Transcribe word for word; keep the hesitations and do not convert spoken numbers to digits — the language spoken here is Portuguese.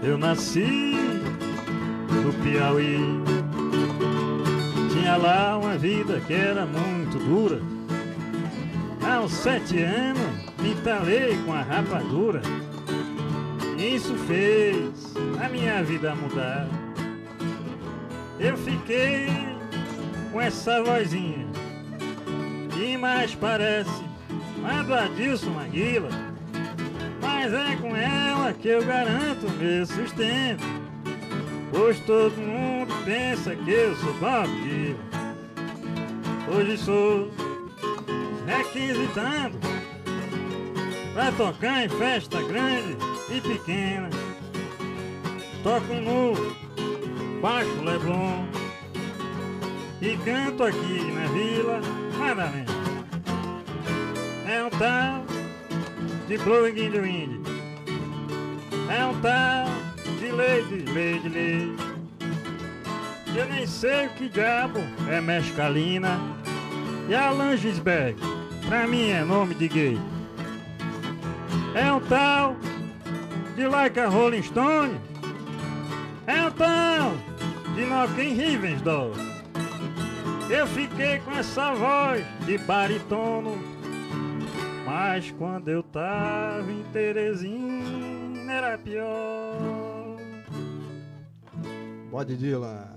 Eu nasci no Piauí. Tinha lá uma vida que era muito dura. Aos sete anos me entalei com a rapadura. Isso fez a minha vida mudar. Eu fiquei com essa vozinha que mais parece a do Adilson Maguila, mas é com ela que eu garanto meu sustento, pois todo mundo pensa que eu sou Bob Dylan. Hoje sou requisitando pra tocar em festa grande e pequena. Toco no baixo Leblon e canto aqui na Vila Madalena. É um tal de Plug do Indy, é um tal de Lady, Lady, Lady. Eu nem sei o que diabo é mescalina, e a Langisberg pra mim é nome de gay. É um tal de Like a Rolling Stone, é um tal de Knockin' Rivendell. Eu fiquei com essa voz de baritono, mas quando eu tava em Teresina era pior. Bob Dylan.